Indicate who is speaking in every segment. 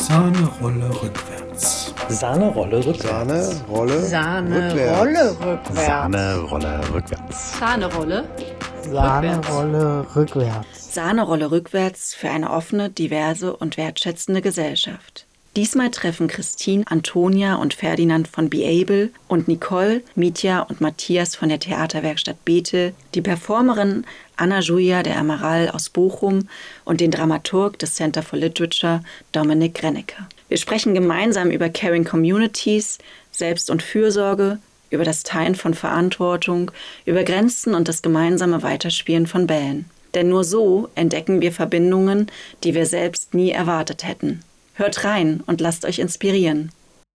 Speaker 1: Sahnerolle rückwärts.
Speaker 2: Sahnerolle rückwärts.
Speaker 3: Sahnerolle rückwärts.
Speaker 4: Sahnerolle rückwärts.
Speaker 3: Sahnerolle
Speaker 5: Sahnerolle rückwärts.
Speaker 6: Sahnerolle rückwärts für eine offene, diverse und wertschätzende Gesellschaft. Diesmal treffen Christine, Antonia und Ferdinand von Be Able und Nicole, Mitya und Matthias von der Theaterwerkstatt Bethel, die Performerin Anna-Julia de Amaral aus Bochum und den Dramaturg des Center for Literature Dominik Grennecke. Wir sprechen gemeinsam über Caring Communities, Selbst- und Fürsorge, über das Teilen von Verantwortung, über Grenzen und das gemeinsame Weiterspielen von Bällen. Denn nur so entdecken wir Verbindungen, die wir selbst nie erwartet hätten. Hört rein und lasst euch inspirieren.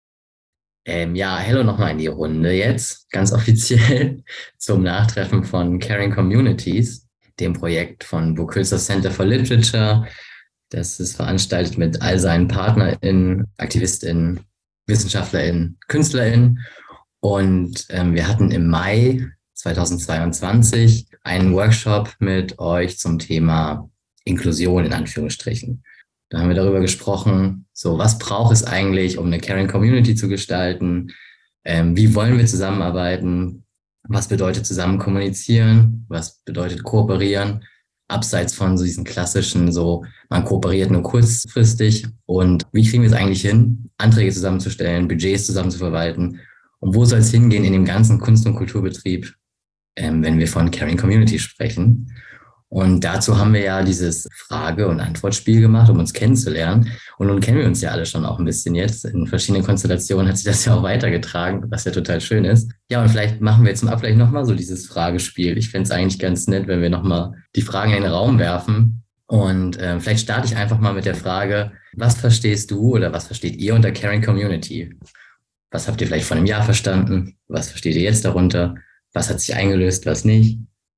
Speaker 7: Hello nochmal in die Runde jetzt, ganz offiziell zum Nachtreffen von Caring Communities, dem Projekt von Burghülser Center for Literature. Das ist veranstaltet mit all seinen PartnerInnen, AktivistInnen, WissenschaftlerInnen, KünstlerInnen. Und wir hatten im Mai 2022 einen Workshop mit euch zum Thema Inklusion in Anführungsstrichen. Da haben wir darüber gesprochen, so was braucht es eigentlich, um eine Caring Community zu gestalten? Wie wollen wir zusammenarbeiten? Was bedeutet zusammen kommunizieren? Was bedeutet kooperieren? Abseits von so diesen klassischen, so man kooperiert nur kurzfristig. Und wie kriegen wir es eigentlich hin, Anträge zusammenzustellen, Budgets zusammen zu verwalten? Und wo soll es hingehen in dem ganzen Kunst- und Kulturbetrieb, wenn wir von Caring Community sprechen? Und dazu haben wir ja dieses Frage- und Antwortspiel gemacht, um uns kennenzulernen. Und nun kennen wir uns ja alle schon auch ein bisschen jetzt. In verschiedenen Konstellationen hat sich das ja auch weitergetragen, was ja total schön ist. Ja, und vielleicht machen wir zum Abgleich nochmal so dieses Fragespiel. Ich fände es eigentlich ganz nett, wenn wir nochmal die Fragen in den Raum werfen. Und vielleicht starte ich einfach mal mit der Frage, was verstehst du oder was versteht ihr unter Caring Community? Was habt ihr vielleicht vor einem Jahr verstanden? Was versteht ihr jetzt darunter? Was hat sich eingelöst, was nicht?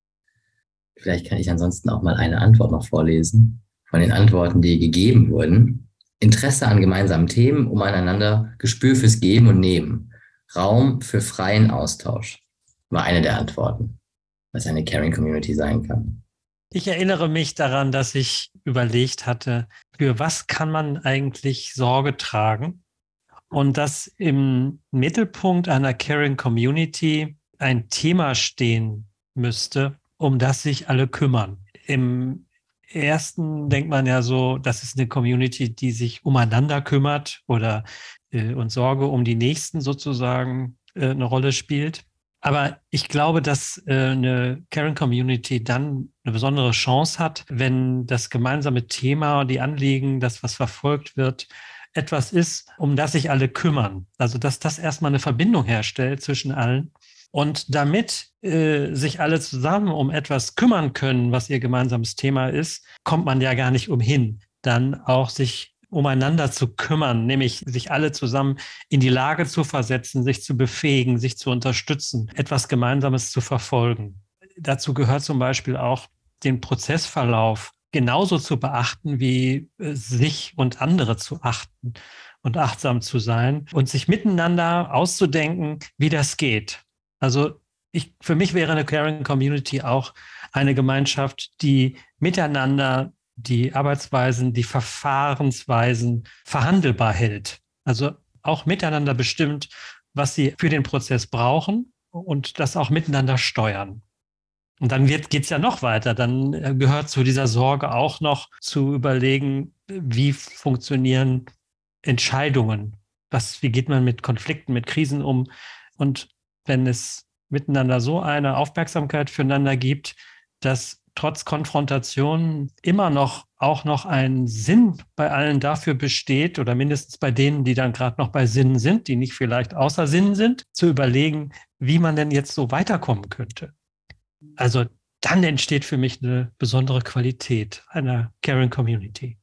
Speaker 7: Vielleicht kann ich ansonsten auch mal eine Antwort noch vorlesen von den Antworten, die gegeben wurden. Interesse an gemeinsamen Themen, umeinander, Gespür fürs Geben und Nehmen, Raum für freien Austausch war eine der Antworten, was eine Caring Community sein kann.
Speaker 2: Ich erinnere mich daran, dass ich überlegt hatte, für was kann man eigentlich Sorge tragen? Und dass im Mittelpunkt einer Caring Community ein Thema stehen müsste, um das sich alle kümmern. Im ersten denkt man ja so, das ist eine Community, die sich umeinander kümmert oder und Sorge um die Nächsten sozusagen eine Rolle spielt. Aber ich glaube, dass eine Caring Community dann eine besondere Chance hat, wenn das gemeinsame Thema, die Anliegen, das, was verfolgt wird, etwas ist, um das sich alle kümmern. Also dass das erstmal eine Verbindung herstellt zwischen allen. Und damit sich alle zusammen um etwas kümmern können, was ihr gemeinsames Thema ist, kommt man ja gar nicht umhin, dann auch sich umeinander zu kümmern, nämlich sich alle zusammen in die Lage zu versetzen, sich zu befähigen, sich zu unterstützen, etwas Gemeinsames zu verfolgen. Dazu gehört zum Beispiel auch den Prozessverlauf genauso zu beachten, wie sich und andere zu achten und achtsam zu sein und sich miteinander auszudenken, wie das geht. Also für mich wäre eine Caring Community auch eine Gemeinschaft, die miteinander die Arbeitsweisen, die Verfahrensweisen verhandelbar hält. Also auch miteinander bestimmt, was sie für den Prozess brauchen und das auch miteinander steuern. Und dann geht's ja noch weiter. Dann gehört zu dieser Sorge auch noch zu überlegen, wie funktionieren Entscheidungen? Wie geht man mit Konflikten, mit Krisen um? Und wenn es miteinander so eine Aufmerksamkeit füreinander gibt, dass trotz Konfrontation immer noch auch noch ein Sinn bei allen dafür besteht oder mindestens bei denen, die dann gerade noch bei Sinn sind, die nicht vielleicht außer Sinn sind, zu überlegen, wie man denn jetzt so weiterkommen könnte. Also dann entsteht für mich eine besondere Qualität einer Caring Community.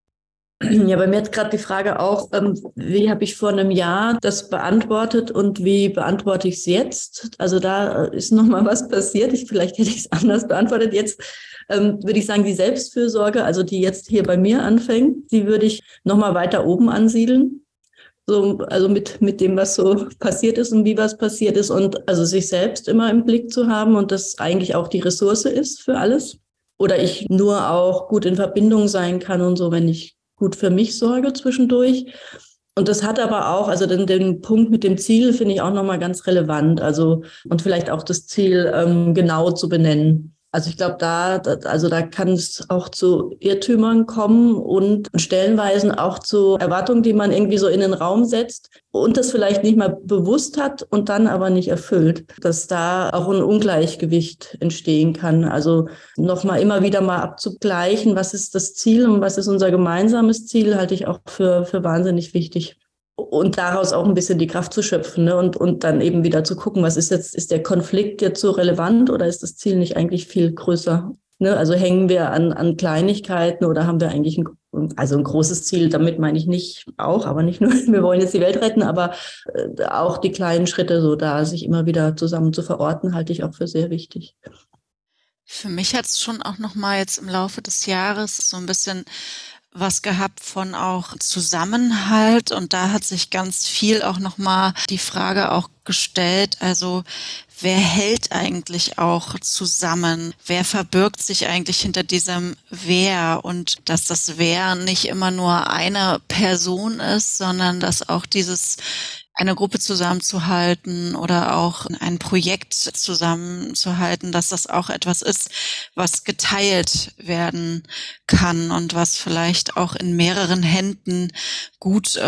Speaker 8: Ja, bei mir hat gerade die Frage auch, wie habe ich vor einem Jahr das beantwortet und wie beantworte ich es jetzt? Also da ist nochmal was passiert. Vielleicht hätte ich es anders beantwortet. Jetzt würde ich sagen, die Selbstfürsorge, also die jetzt hier bei mir anfängt, die würde ich nochmal weiter oben ansiedeln. So, also mit dem, was so passiert ist und wie was passiert ist und also sich selbst immer im Blick zu haben und das eigentlich auch die Ressource ist für alles. Oder ich nur auch gut in Verbindung sein kann und so, wenn ich gut für mich sorge zwischendurch. Und das hat aber auch, also den Punkt mit dem Ziel finde ich auch nochmal ganz relevant. Also, und vielleicht auch das Ziel genau zu benennen. Also ich glaube, da kann es auch zu Irrtümern kommen und stellenweise auch zu Erwartungen, die man irgendwie so in den Raum setzt und das vielleicht nicht mal bewusst hat und dann aber nicht erfüllt, dass da auch ein Ungleichgewicht entstehen kann. Also nochmal immer wieder mal abzugleichen, was ist das Ziel und was ist unser gemeinsames Ziel, halte ich auch für wahnsinnig wichtig. Und daraus auch ein bisschen die Kraft zu schöpfen, ne? Und dann eben wieder zu gucken, ist der Konflikt jetzt so relevant oder ist das Ziel nicht eigentlich viel größer? Ne? Also hängen wir an Kleinigkeiten oder haben wir eigentlich ein großes Ziel, damit meine ich nicht auch, aber nicht nur, wir wollen jetzt die Welt retten, aber auch die kleinen Schritte, so da sich immer wieder zusammen zu verorten, halte ich auch für sehr wichtig.
Speaker 9: Für mich hat es schon auch nochmal jetzt im Laufe des Jahres so ein bisschen was gehabt von auch Zusammenhalt, und da hat sich ganz viel auch nochmal die Frage auch gestellt, also wer hält eigentlich auch zusammen? Wer verbirgt sich eigentlich hinter diesem Wer? Und dass das Wer nicht immer nur eine Person ist, sondern dass auch eine Gruppe zusammenzuhalten oder auch ein Projekt zusammenzuhalten, dass das auch etwas ist, was geteilt werden kann und was vielleicht auch in mehreren Händen gut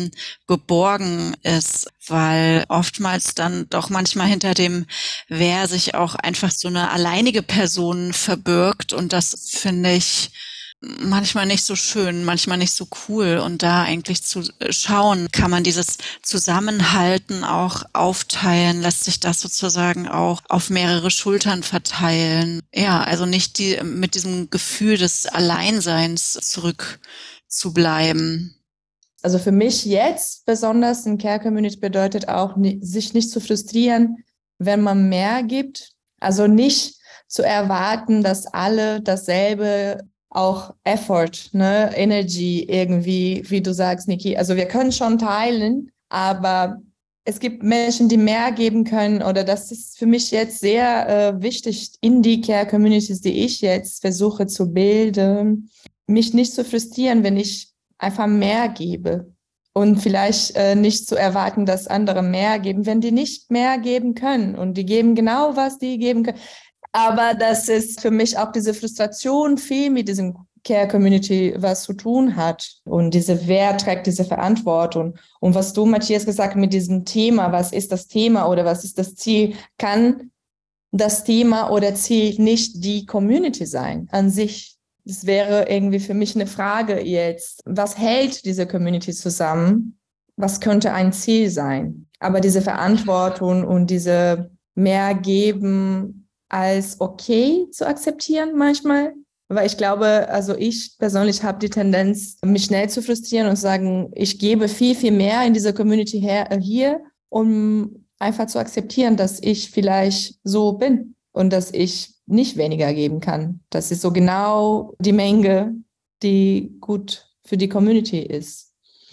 Speaker 9: geborgen ist, weil oftmals dann doch manchmal hinter dem Wer sich auch einfach so eine alleinige Person verbirgt, und das finde ich manchmal nicht so schön, manchmal nicht so cool, und da eigentlich zu schauen, kann man dieses Zusammenhalten auch aufteilen, lässt sich das sozusagen auch auf mehrere Schultern verteilen. Ja, also nicht mit diesem Gefühl des Alleinseins zurückzubleiben.
Speaker 10: Also für mich jetzt besonders in Care Community bedeutet auch, sich nicht zu frustrieren, wenn man mehr gibt. Also nicht zu erwarten, dass alle dasselbe auch Effort, ne, Energy irgendwie, wie du sagst, Niki. Also wir können schon teilen, aber es gibt Menschen, die mehr geben können, oder das ist für mich jetzt sehr wichtig in die Care Communities, die ich jetzt versuche zu bilden, mich nicht zu frustrieren, wenn ich einfach mehr gebe und vielleicht nicht zu erwarten, dass andere mehr geben, wenn die nicht mehr geben können, und die geben genau, was die geben können. Aber das ist für mich auch diese Frustration viel mit diesem Care-Community was zu tun hat. Und wer trägt diese Verantwortung? Und was du, Matthias, gesagt mit diesem Thema, was ist das Thema oder was ist das Ziel, kann das Thema oder Ziel nicht die Community sein an sich. Das wäre irgendwie für mich eine Frage jetzt. Was hält diese Community zusammen? Was könnte ein Ziel sein? Aber diese Verantwortung und diese mehr geben als okay zu akzeptieren manchmal, weil ich glaube, also ich persönlich habe die Tendenz, mich schnell zu frustrieren und sagen, ich gebe viel, viel mehr in dieser Community hier, um einfach zu akzeptieren, dass ich vielleicht so bin und dass ich nicht weniger geben kann. Das ist so genau die Menge, die gut für die Community ist.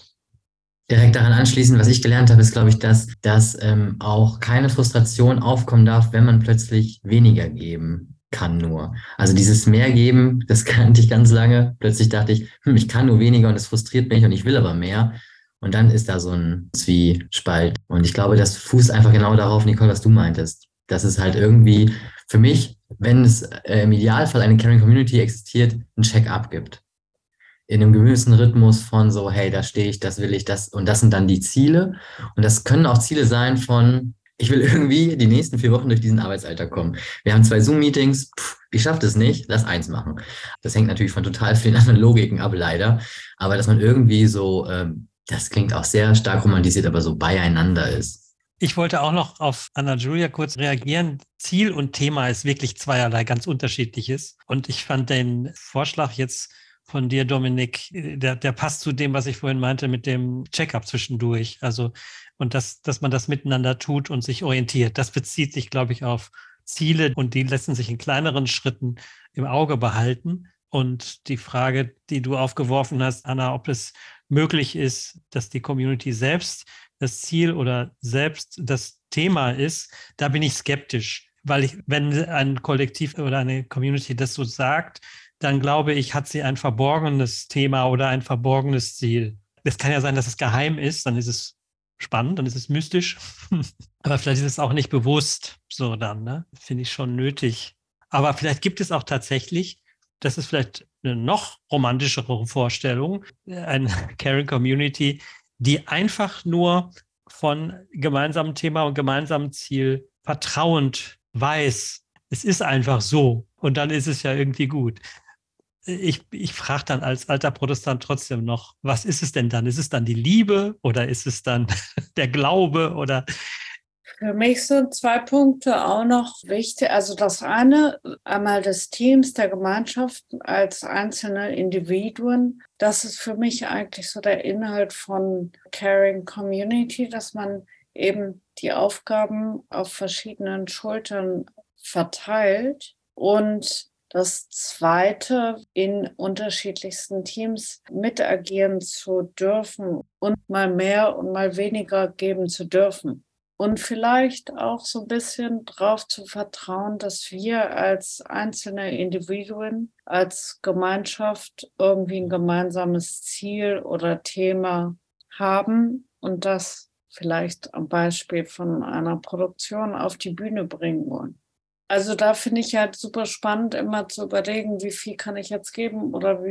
Speaker 7: Direkt daran anschließend, was ich gelernt habe, ist, glaube ich, dass auch keine Frustration aufkommen darf, wenn man plötzlich weniger geben kann nur. Also dieses mehr geben, das kannte ich ganz lange. Plötzlich dachte ich, ich kann nur weniger und es frustriert mich und ich will aber mehr. Und dann ist da so ein Zwiespalt. Und ich glaube, das fußt einfach genau darauf, Nicole, was du meintest. Dass es halt irgendwie für mich, wenn es im Idealfall eine Caring Community existiert, ein Check-up gibt. In einem gewissen Rhythmus von so, hey, da stehe ich, das will ich, das, und das sind dann die Ziele. Und das können auch Ziele sein von, ich will irgendwie die nächsten 4 Wochen durch diesen Arbeitsalltag kommen. Wir haben 2 Zoom-Meetings, ich schaffe das nicht, lass 1 machen. Das hängt natürlich von total vielen anderen Logiken ab, leider. Aber dass man irgendwie so, das klingt auch sehr stark romantisiert, aber so beieinander ist.
Speaker 2: Ich wollte auch noch auf Anna Julia kurz reagieren. Ziel und Thema ist wirklich zweierlei, ganz unterschiedliches. Und ich fand den Vorschlag jetzt von dir, Dominik, der passt zu dem, was ich vorhin meinte mit dem Check-up zwischendurch. Also, und dass man das miteinander tut und sich orientiert. Das bezieht sich, glaube ich, auf Ziele, und die lassen sich in kleineren Schritten im Auge behalten. Und die Frage, die du aufgeworfen hast, Anna, ob es möglich ist, dass die Community selbst das Ziel oder selbst das Thema ist, da bin ich skeptisch. Weil wenn ein Kollektiv oder eine Community das so sagt, dann glaube ich, hat sie ein verborgenes Thema oder ein verborgenes Ziel. Es kann ja sein, dass es geheim ist, dann ist es spannend, dann ist es mystisch. Aber vielleicht ist es auch nicht bewusst so dann, ne? Finde ich schon nötig. Aber vielleicht gibt es auch tatsächlich, das ist vielleicht eine noch romantischere Vorstellung, eine Caring Community, die einfach nur von gemeinsamem Thema und gemeinsamem Ziel vertrauend weiß, es ist einfach so und dann ist es ja irgendwie gut. Ich frage dann als alter Protestant trotzdem noch, was ist es denn dann? Ist es dann die Liebe oder ist es dann der Glaube oder?
Speaker 3: Für mich sind 2 Punkte auch noch wichtig. Also das eine, einmal des Teams, der Gemeinschaft als einzelne Individuen. Das ist für mich eigentlich so der Inhalt von Caring Community, dass man eben die Aufgaben auf verschiedenen Schultern verteilt. Und das zweite, in unterschiedlichsten Teams mitagieren zu dürfen und mal mehr und mal weniger geben zu dürfen. Und vielleicht auch so ein bisschen darauf zu vertrauen, dass wir als einzelne Individuen, als Gemeinschaft irgendwie ein gemeinsames Ziel oder Thema haben und das vielleicht am Beispiel von einer Produktion auf die Bühne bringen wollen. Also da finde ich halt super spannend, immer zu überlegen, wie viel kann ich jetzt geben oder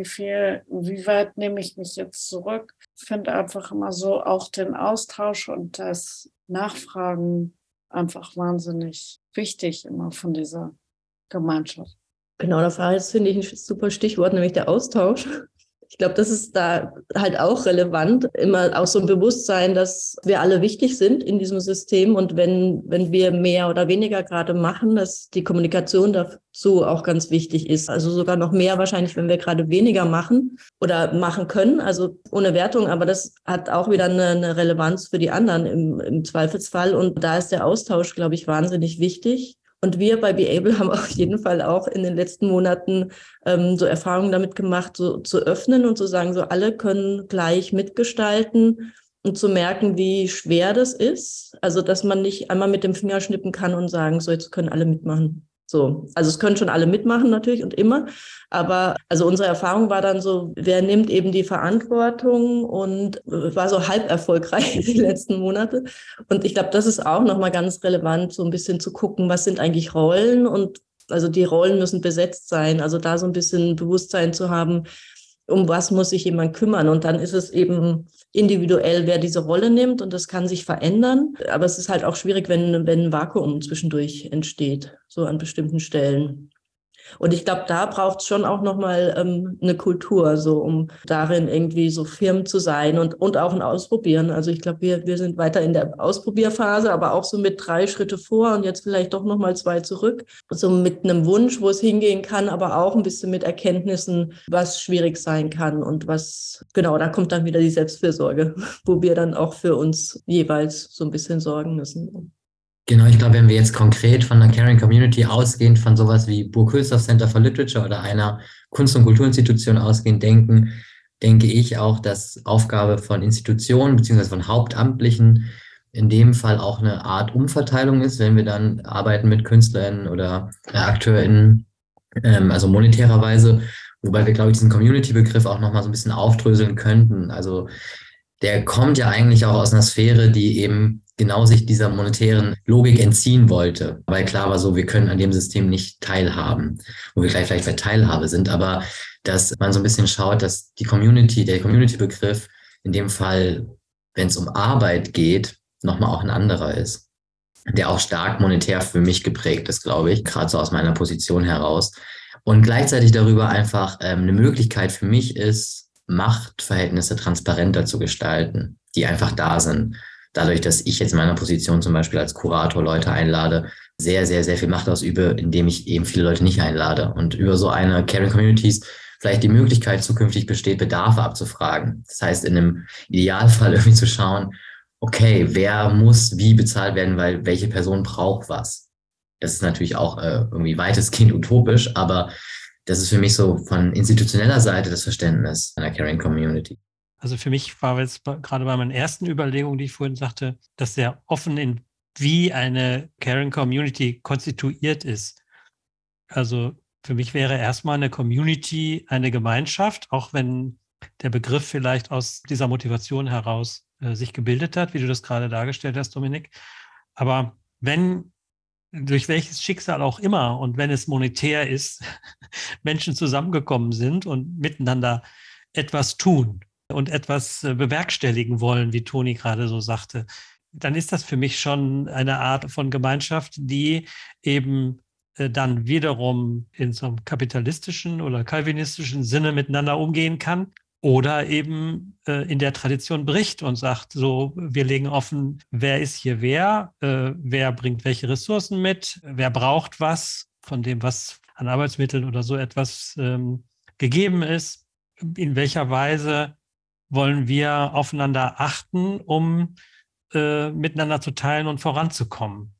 Speaker 3: wie weit nehme ich mich jetzt zurück. Ich finde einfach immer so auch den Austausch und das Nachfragen einfach wahnsinnig wichtig immer von dieser Gemeinschaft.
Speaker 8: Genau, das finde ich ein super Stichwort, nämlich der Austausch. Ich glaube, das ist da halt auch relevant, immer auch so ein Bewusstsein, dass wir alle wichtig sind in diesem System und wenn wir mehr oder weniger gerade machen, dass die Kommunikation dazu auch ganz wichtig ist. Also sogar noch mehr wahrscheinlich, wenn wir gerade weniger machen oder machen können, also ohne Wertung, aber das hat auch wieder eine Relevanz für die anderen im Zweifelsfall und da ist der Austausch, glaube ich, wahnsinnig wichtig. Und wir bei BeAble haben auf jeden Fall auch in den letzten Monaten so Erfahrungen damit gemacht, so zu öffnen und zu sagen, so alle können gleich mitgestalten und zu merken, wie schwer das ist. Also, dass man nicht einmal mit dem Finger schnippen kann und sagen, so jetzt können alle mitmachen. So, also es können schon alle mitmachen natürlich und immer, aber also unsere Erfahrung war dann so, wer nimmt eben die Verantwortung und war so halb erfolgreich die letzten Monate. Und ich glaube, das ist auch nochmal ganz relevant, so ein bisschen zu gucken, was sind eigentlich Rollen und also die Rollen müssen besetzt sein, also da so ein bisschen Bewusstsein zu haben, um was muss sich jemand kümmern und dann ist es eben individuell, wer diese Rolle nimmt und das kann sich verändern, aber es ist halt auch schwierig, wenn ein Vakuum zwischendurch entsteht, so an bestimmten Stellen. Und ich glaube, da braucht es schon auch nochmal eine Kultur, so um darin irgendwie so firm zu sein und auch ein Ausprobieren. Also ich glaube, wir sind weiter in der Ausprobierphase, aber auch so mit 3 Schritte vor und jetzt vielleicht doch nochmal 2 zurück. So mit einem Wunsch, wo es hingehen kann, aber auch ein bisschen mit Erkenntnissen, was schwierig sein kann und was, genau, da kommt dann wieder die Selbstfürsorge, wo wir dann auch für uns jeweils so ein bisschen sorgen müssen.
Speaker 7: Genau, ich glaube, wenn wir jetzt konkret von einer Caring Community ausgehend von sowas wie Burghülsdorf Center for Literature oder einer Kunst- und Kulturinstitution ausgehend denke ich auch, dass Aufgabe von Institutionen bzw. von Hauptamtlichen in dem Fall auch eine Art Umverteilung ist, wenn wir dann arbeiten mit KünstlerInnen oder AkteurInnen, also monetärerweise, wobei wir, glaube ich, diesen Community-Begriff auch nochmal so ein bisschen aufdröseln könnten. Also der kommt ja eigentlich auch aus einer Sphäre, die eben genau sich dieser monetären Logik entziehen wollte. Weil klar war so, wir können an dem System nicht teilhaben, wo wir gleich vielleicht bei Teilhabe sind, aber dass man so ein bisschen schaut, dass der Community-Begriff in dem Fall, wenn es um Arbeit geht, nochmal auch ein anderer ist, der auch stark monetär für mich geprägt ist, glaube ich, gerade so aus meiner Position heraus. Und gleichzeitig darüber einfach eine Möglichkeit für mich ist, Machtverhältnisse transparenter zu gestalten, die einfach da sind. Dadurch, dass ich jetzt in meiner Position zum Beispiel als Kurator Leute einlade, sehr, sehr, sehr viel Macht ausübe, indem ich eben viele Leute nicht einlade. Und über so eine Caring Communities vielleicht die Möglichkeit zukünftig besteht, Bedarfe abzufragen. Das heißt, in einem Idealfall irgendwie zu schauen, okay, wer muss wie bezahlt werden, weil welche Person braucht was. Das ist natürlich auch irgendwie weitestgehend utopisch, aber das ist für mich so von institutioneller Seite das Verständnis einer Caring Community.
Speaker 2: Also für mich war jetzt gerade bei meinen ersten Überlegungen, die ich vorhin sagte, dass sehr offen in wie eine Caring Community konstituiert ist. Also Für mich wäre erstmal eine Community eine Gemeinschaft, auch wenn der Begriff vielleicht aus dieser Motivation heraus sich gebildet hat, wie du das gerade dargestellt hast, Dominik. Aber wenn, durch welches Schicksal auch immer und wenn es monetär ist, Menschen zusammengekommen sind und miteinander etwas tun und etwas bewerkstelligen wollen, wie Toni gerade so sagte, dann ist das für mich schon eine Art von Gemeinschaft, die eben dann wiederum in so einem kapitalistischen oder calvinistischen Sinne miteinander umgehen kann oder eben in der Tradition bricht und sagt, so, wir legen offen, wer ist hier wer bringt welche Ressourcen mit, wer braucht was von dem, was an Arbeitsmitteln oder so etwas gegeben ist, in welcher Weise wollen wir aufeinander achten, um miteinander zu teilen und voranzukommen.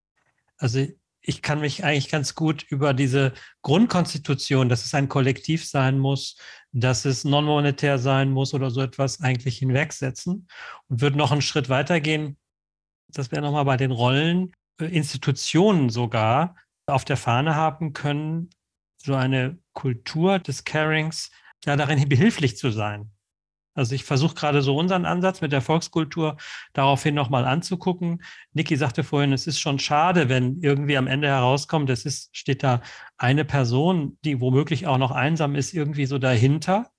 Speaker 2: Also ich kann mich eigentlich ganz gut über diese Grundkonstitution, dass es ein Kollektiv sein muss, dass es non-monetär sein muss oder so etwas eigentlich hinwegsetzen und würde noch einen Schritt weitergehen. Das wäre nochmal bei den Rollen, Institutionen sogar auf der Fahne haben können, so eine Kultur des Carings, ja darin behilflich zu sein. Also ich versuche gerade so unseren Ansatz mit der Volkskultur daraufhin nochmal anzugucken. Niki sagte vorhin, es ist schon schade, wenn irgendwie am Ende herauskommt, steht da eine Person, die womöglich auch noch einsam ist, irgendwie so dahinter.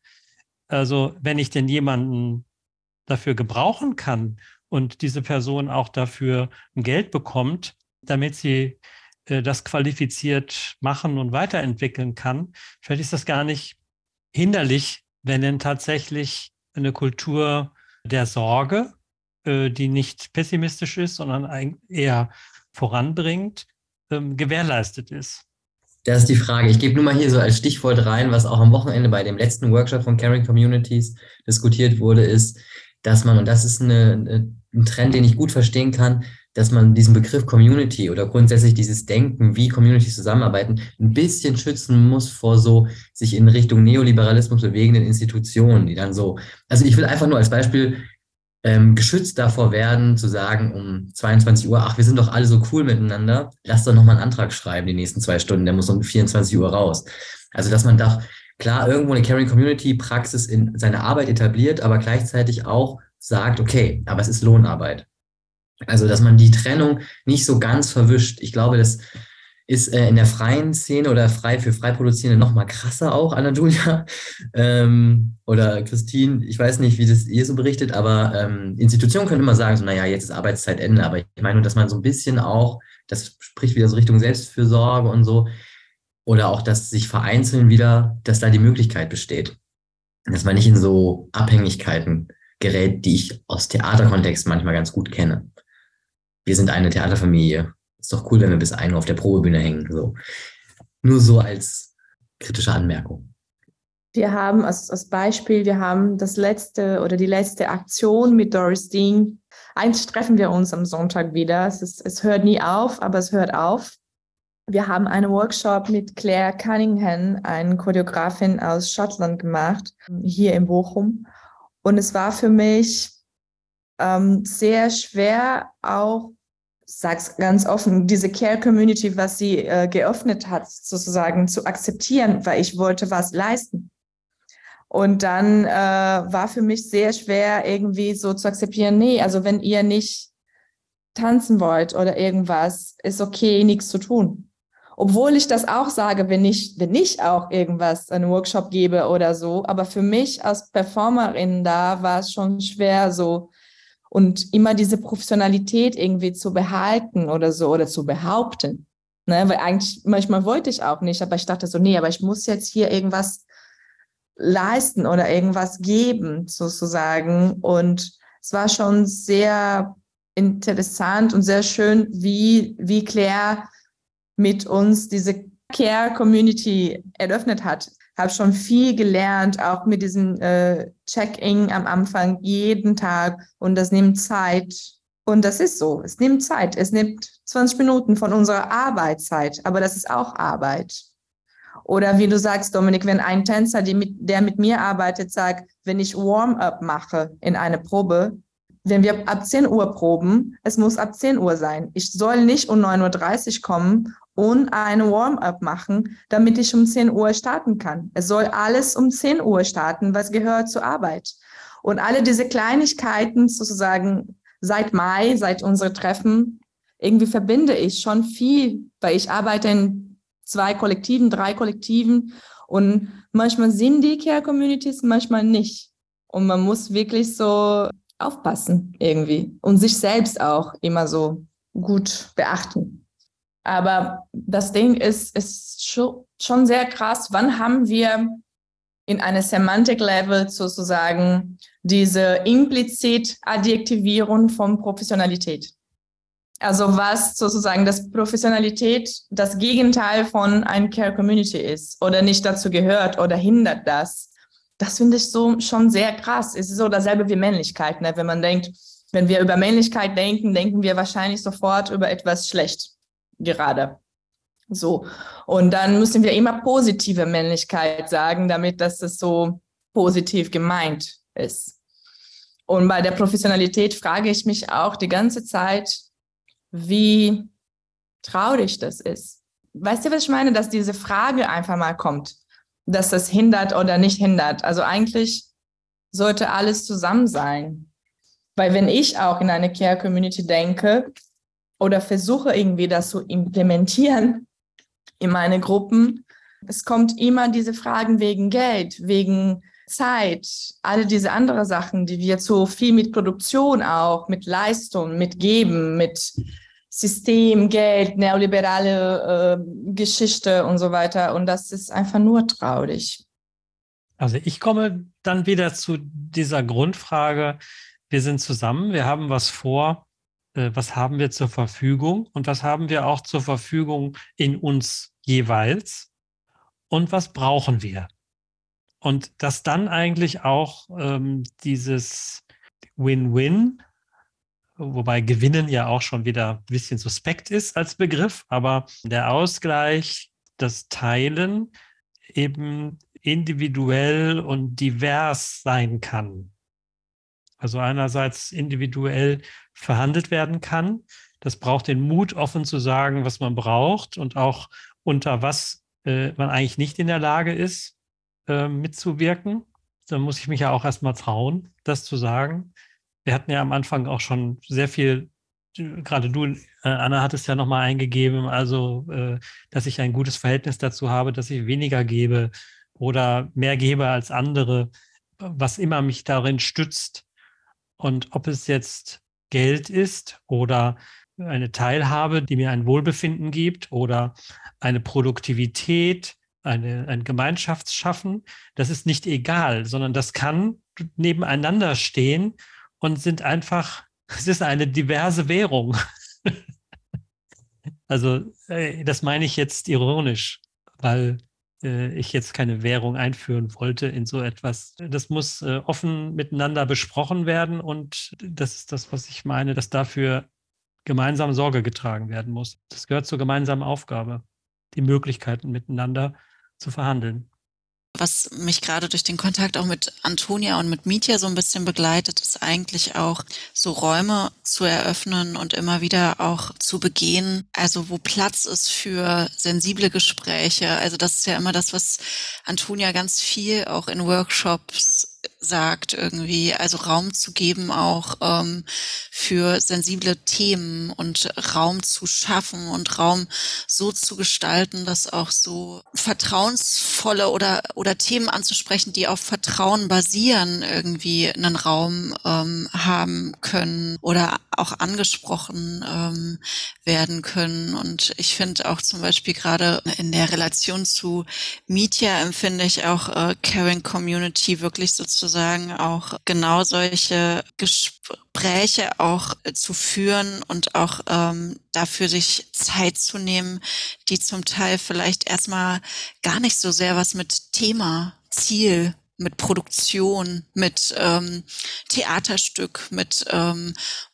Speaker 2: Also wenn ich denn jemanden dafür gebrauchen kann und diese Person auch dafür Geld bekommt, damit sie das qualifiziert machen und weiterentwickeln kann, vielleicht ist das gar nicht hinderlich, wenn denn tatsächlich eine Kultur der Sorge, die nicht pessimistisch ist, sondern eher voranbringt, gewährleistet ist.
Speaker 7: Das ist die Frage. Ich gebe nur mal hier so als Stichwort rein, was auch am Wochenende bei dem letzten Workshop von Caring Communities diskutiert wurde, ist, dass man, und das ist ein Trend, den ich gut verstehen kann, dass man diesen Begriff Community oder grundsätzlich dieses Denken, wie Communities zusammenarbeiten, ein bisschen schützen muss vor so sich in Richtung Neoliberalismus bewegenden Institutionen, die dann so, also ich will einfach nur als Beispiel geschützt davor werden, zu sagen um 22 Uhr, ach, wir sind doch alle so cool miteinander, lass doch nochmal einen Antrag schreiben die nächsten 2 Stunden, der muss um 24 Uhr raus. Also dass man doch klar irgendwo eine Caring Community Praxis in seine Arbeit etabliert, aber gleichzeitig auch sagt, okay, aber es ist Lohnarbeit. Also, dass man die Trennung nicht so ganz verwischt. Ich glaube, das ist in der freien Szene oder für frei Produzierende noch mal krasser auch, Anna-Julia oder Christine. Ich weiß nicht, wie das ihr so berichtet, aber Institutionen können immer sagen, so, naja, jetzt ist Arbeitszeitende. Aber ich meine nur, dass man so ein bisschen auch, das spricht wieder so Richtung Selbstfürsorge und so, oder auch, dass sich vereinzeln wieder, dass da die Möglichkeit besteht. Dass man nicht in so Abhängigkeiten gerät, die ich aus Theaterkontext manchmal ganz gut kenne. Wir sind eine Theaterfamilie. Ist doch cool, wenn wir bis 1 Uhr auf der Probebühne hängen. So. Nur so als kritische Anmerkung.
Speaker 10: Wir haben als Beispiel, wir haben die letzte Aktion mit Doris Dean. Eigentlich treffen wir uns am Sonntag wieder. Es hört nie auf, aber es hört auf. Wir haben einen Workshop mit Claire Cunningham, eine Choreografin aus Schottland, gemacht, hier in Bochum. Und es war für mich sehr schwer, auch, sag's ganz offen, diese Care-Community, was sie geöffnet hat, sozusagen zu akzeptieren, weil ich wollte was leisten. Und dann war für mich sehr schwer, irgendwie so zu akzeptieren, nee, also wenn ihr nicht tanzen wollt oder irgendwas, ist okay, nichts zu tun. Obwohl ich das auch sage, wenn ich auch irgendwas, einen Workshop gebe oder so. Aber für mich als Performerin da war es schon schwer so und immer diese Professionalität irgendwie zu behalten oder so oder zu behaupten. Ne? Weil eigentlich manchmal wollte ich auch nicht, aber ich dachte so, nee, aber ich muss jetzt hier irgendwas leisten oder irgendwas geben sozusagen. Und es war schon sehr interessant und sehr schön, wie Claire mit uns diese Care-Community eröffnet hat. Habe schon viel gelernt, auch mit diesem Check-in am Anfang jeden Tag. Und das nimmt Zeit. Und das ist so. Es nimmt Zeit. Es nimmt 20 Minuten von unserer Arbeitszeit. Aber das ist auch Arbeit. Oder wie du sagst, Dominik, wenn ein Tänzer, der mit mir arbeitet, sagt, wenn ich Warm-up mache in eine Probe, wenn wir ab 10 Uhr proben, es muss ab 10 Uhr sein. Ich soll nicht um 9.30 Uhr kommen und eine Warm-up machen, damit ich um 10 Uhr starten kann. Es soll alles um 10 Uhr starten, was gehört zur Arbeit. Und alle diese Kleinigkeiten sozusagen seit Mai, seit unserem Treffen, irgendwie verbinde ich schon viel, weil ich arbeite in 2 Kollektiven, 3 Kollektiven und manchmal sind die Care-Communities, manchmal nicht. Und man muss wirklich so aufpassen irgendwie und sich selbst auch immer so gut beachten. Aber das Ding ist schon sehr krass. Wann haben wir in einer Semantic-Level sozusagen diese implizit Adjektivierung von Professionalität? Also was sozusagen das Professionalität das Gegenteil von einer Care-Community ist oder nicht dazu gehört oder hindert das. Das finde ich so schon sehr krass. Es ist so dasselbe wie Männlichkeit. Ne? Wenn man denkt, wenn wir über Männlichkeit denken, denken wir wahrscheinlich sofort über etwas schlecht gerade. So. Und dann müssen wir immer positive Männlichkeit sagen, damit das so positiv gemeint ist. Und bei der Professionalität frage ich mich auch die ganze Zeit, wie traurig das ist. Weißt du, was ich meine? Dass diese Frage einfach mal kommt, dass das hindert oder nicht hindert. Also eigentlich sollte alles zusammen sein. Weil wenn ich auch in eine Care-Community denke oder versuche irgendwie das zu implementieren in meine Gruppen, es kommt immer diese Fragen wegen Geld, wegen Zeit, alle diese anderen Sachen, die wir so viel mit Produktion auch, mit Leistung, mit Geben, mit System, Geld, neoliberale Geschichte und so weiter. Und das ist einfach nur traurig.
Speaker 2: Also ich komme dann wieder zu dieser Grundfrage, wir sind zusammen, wir haben was vor, was haben wir zur Verfügung und was haben wir auch zur Verfügung in uns jeweils und was brauchen wir? Und dass dann eigentlich auch dieses Win-Win, wobei Gewinnen ja auch schon wieder ein bisschen suspekt ist als Begriff, aber der Ausgleich, das Teilen eben individuell und divers sein kann. Also einerseits individuell verhandelt werden kann. Das braucht den Mut, offen zu sagen, was man braucht und auch unter was man eigentlich nicht in der Lage ist, mitzuwirken. Da muss ich mich ja auch erstmal trauen, das zu sagen. Wir hatten ja am Anfang auch schon sehr viel, gerade du, Anna, hattest ja nochmal eingegeben, also dass ich ein gutes Verhältnis dazu habe, dass ich weniger gebe oder mehr gebe als andere, was immer mich darin stützt. Und ob es jetzt Geld ist oder eine Teilhabe, die mir ein Wohlbefinden gibt oder eine Produktivität, ein Gemeinschaftsschaffen, das ist nicht egal, sondern das kann nebeneinander stehen und sind einfach, es ist eine diverse Währung. Also das meine ich jetzt ironisch, weil ich jetzt keine Währung einführen wollte in so etwas. Das muss offen miteinander besprochen werden und das ist das, was ich meine, dass dafür gemeinsam Sorge getragen werden muss. Das gehört zur gemeinsamen Aufgabe, die Möglichkeiten miteinander zu verhandeln.
Speaker 9: Was mich gerade durch den Kontakt auch mit Antonia und mit Mitja so ein bisschen begleitet, ist eigentlich auch so Räume zu eröffnen und immer wieder auch zu begehen, also wo Platz ist für sensible Gespräche. Also das ist ja immer das, was Antonia ganz viel auch in Workshops sagt irgendwie, also Raum zu geben auch für sensible Themen und Raum zu schaffen und Raum so zu gestalten, dass auch so vertrauensvolle oder Themen anzusprechen, die auf Vertrauen basieren, irgendwie einen Raum haben können oder auch angesprochen werden können. Und ich finde auch zum Beispiel gerade in der Relation zu Mitja empfinde ich auch Caring Community wirklich sozusagen auch genau solche Gespräche auch zu führen und auch dafür sich Zeit zu nehmen, die zum Teil vielleicht erstmal gar nicht so sehr was mit Thema, Ziel, mit Produktion, mit Theaterstück, mit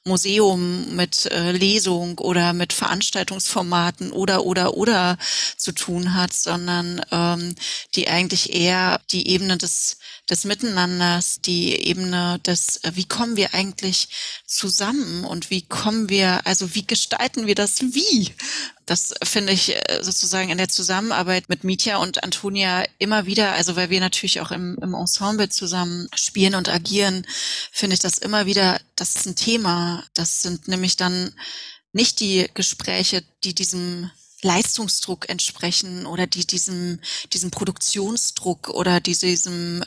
Speaker 9: Museum, mit Lesung oder mit Veranstaltungsformaten oder zu tun hat, sondern die eigentlich eher die Ebene des Miteinanders, die Ebene des, wie kommen wir eigentlich zusammen und wie gestalten wir das wie? Das finde ich sozusagen in der Zusammenarbeit mit Mitja und Antonia immer wieder, also weil wir natürlich auch im Ensemble zusammen spielen und agieren, finde ich das immer wieder, das ist ein Thema. Das sind nämlich dann nicht die Gespräche, die diesem Leistungsdruck entsprechen oder die diesem Produktionsdruck oder diesem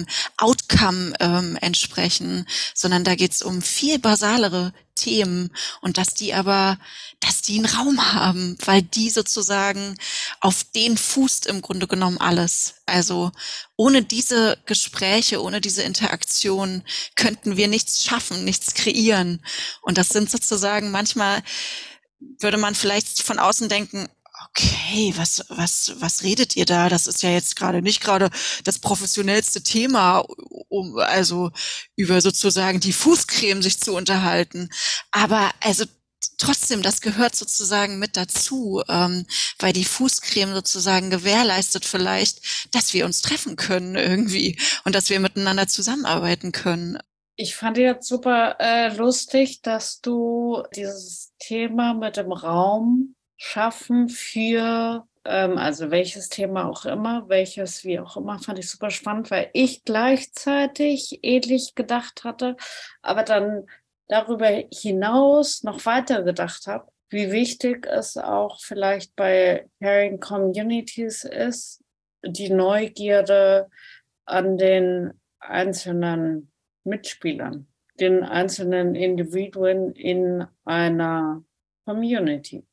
Speaker 9: Outcome entsprechen, sondern da geht's um viel basalere Themen und dass die einen Raum haben, weil die sozusagen auf den fußt im Grunde genommen alles. Also ohne diese Gespräche, ohne diese Interaktion könnten wir nichts schaffen, nichts kreieren. Und das sind sozusagen manchmal würde man vielleicht von außen denken, okay, was redet ihr da? Das ist ja jetzt nicht gerade das professionellste Thema, um also über sozusagen die Fußcreme sich zu unterhalten. Aber also trotzdem, das gehört sozusagen mit dazu, weil die Fußcreme sozusagen gewährleistet vielleicht, dass wir uns treffen können irgendwie und dass wir miteinander zusammenarbeiten können.
Speaker 3: Ich fand jetzt super lustig, dass du dieses Thema mit dem Raum schaffen für, also welches Thema auch immer, welches wie auch immer, fand ich super spannend, weil ich gleichzeitig ähnlich gedacht hatte, aber dann darüber hinaus noch weiter gedacht habe, wie wichtig es auch vielleicht bei Caring Communities ist, die Neugierde an den einzelnen Mitspielern, den einzelnen Individuen in einer Community.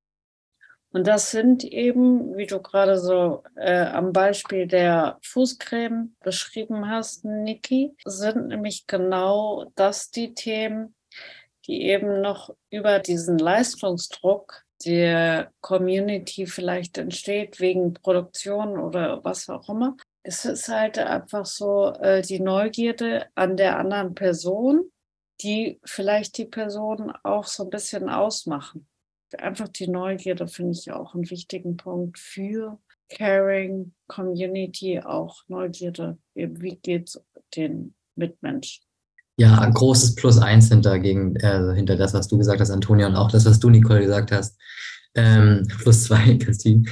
Speaker 3: Und das sind eben, wie du gerade so am Beispiel der Fußcreme beschrieben hast, Niki, sind nämlich genau das die Themen, die eben noch über diesen Leistungsdruck der Community vielleicht entsteht, wegen Produktion oder was auch immer. Es ist halt einfach so die Neugierde an der anderen Person, die vielleicht die Person auch so ein bisschen ausmachen. Einfach die Neugierde finde ich auch einen wichtigen Punkt für Caring Community, auch Neugierde. Wie geht's den Mitmenschen?
Speaker 7: Ja, ein großes +1 hinter das, was du gesagt hast, Antonia, und auch das, was du, Nicole, gesagt hast. +2, Christine.